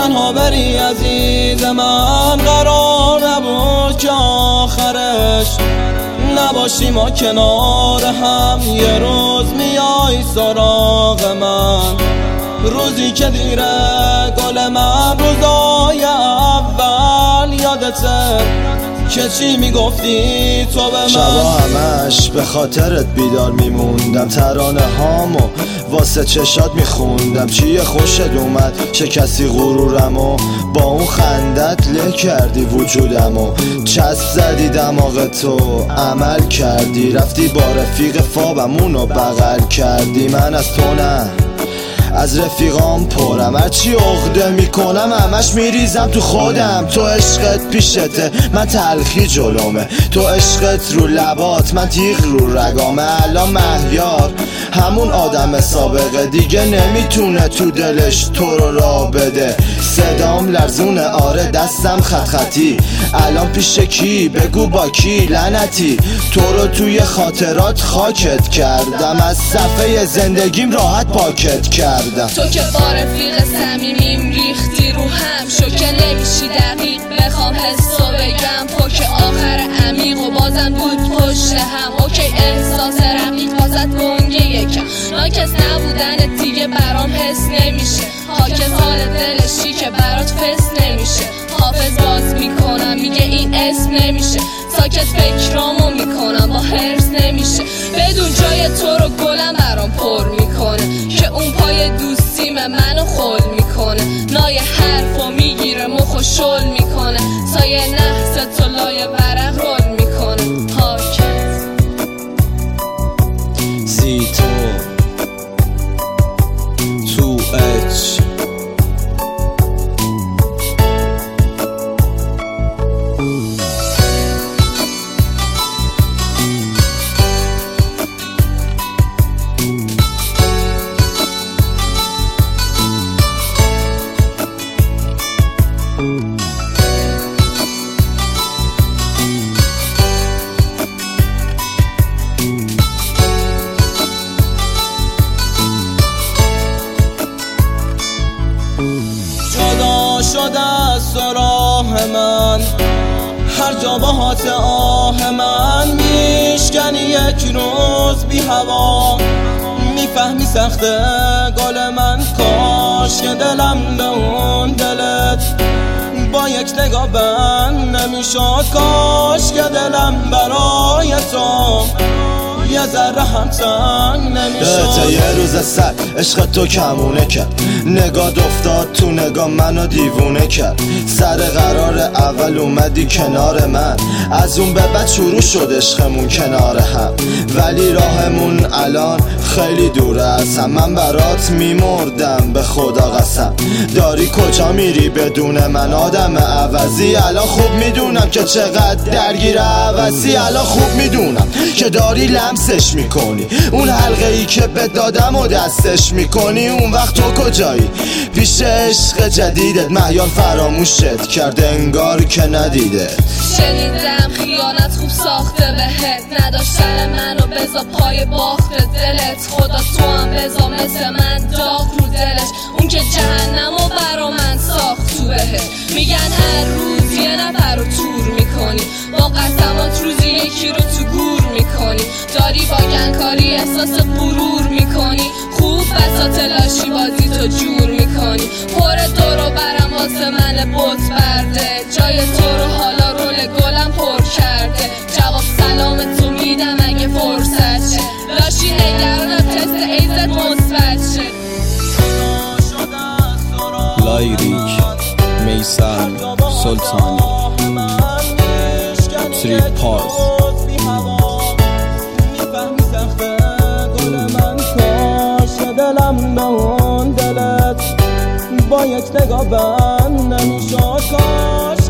تنها بری عزیز من، قرار نبود که آخرش نباشیم ما کنار هم. یه روز میای سراغ من، روزی که دیره گل من، روزای اول یادته که چی میگفتی تو به من. شبا همش به خاطرت بیدار میموندم، ترانه هامو واسه چشات میخوندم. چیه خوشت اومد چه کسی غرورمو، با اون خندت له کردی وجودمو. چسب زدی دماغ تو عمل کردی، رفتی با رفیق فابمونو بغل کردی. من از تو نه از رفیقام پرم، هرچی عقده میکنم همش میریزم تو خودم. تو عشقت پیشته من تلخی جلومه، تو عشقت رو لبات من تیغ رو رگامه. الان مهیار همون آدم سابقه دیگه نمیتونه تو دلش تو رو راه بده. صدام لرزونه آره دستم خط خطی، الان پیش کی بگو با کی لعنتی. تو رو توی خاطرات خاکت کردم، از صفحه زندگیم راحت پاکت کردم. تو که با رفیق صمیمیم ریختی رو هم، شوکه نمیشی دقیق بخوام حسو بگم. پاک آخر عمیق و بازم بود پشت هم. اوکی احساس رقیق بازت گنگه یکم، ناکس نبودن دیگه برام حس نمیشه. حاکس حال دلشی که برات فس نمیشه. حافظ باز میکنم میگه این اسم نمیشه، ساکت فکرامو میکنم با حرس نمیشه. بدون جای تو رو گلم برام پر میکنه که اون پای دوستیم منو خل میکنه. نای حرفو میگیره مخو شل میکنه، سایه نحس تو لای ورق رول میکنه. حاکت زیتو تو اچ جدا شده از راه من، هر جا باهات آه من. میشکنی یک روز بی هوا، میفهمی سخته گل من. کاش که دلم به اون دلت با یک نگاه بند نمیشد. کاش که دلم برای تو یه ذره هم تنگ نمیشد. یه روز سر عشق تو کمونه کرد، نگاه افتاد تو نگاه منو دیوونه کرد. سر قرار اول اومدی کنار من، از اون به بعد شروع شد عشقمون کنار هم. ولی راهمون الان خیلی دوره از هم، من برات میمردم به خدا قسم. داری کجا میری بدون من آدم عوضی؟ الان خوب میدونم که چقدر درگیر عوضی، الان خوب میدونم که داری لمسش میکنی، اون حلقه ای که به دادم و دستش میکنی. اون وقت تو کجایی؟ پیش عشق جدیدت مهیار فراموشت کرده انگار که ندیده. شنیدم خیانت خوب ساخته بهت، نداشتن منو بذار پای باخت دلت. خدا تو هم بذار مثل من داغ رو دلش، اون که جهنمو برا من ساخت تو بهت. میگن هر روز یه نفر رو تور میکنی، با قسمات روزی یکی رو تو گور میکنی. داری با گنکاری احساس غرور میکنی، خوب بساط لاشی بازی تو جور میکنی. پر دورو برم واسه من بوت برده، جای تو رو حالا رول گلم پر کرده. جواب سلام تو میدم اگه فرصت شه، لاشی نگرانم تست ایزت مثبت شه. لایریک میثم سلطانی تری پارس. میفهمی سخته گل من، کاش دلم به اون دلت با یک نگاه بند نمیشد. کاش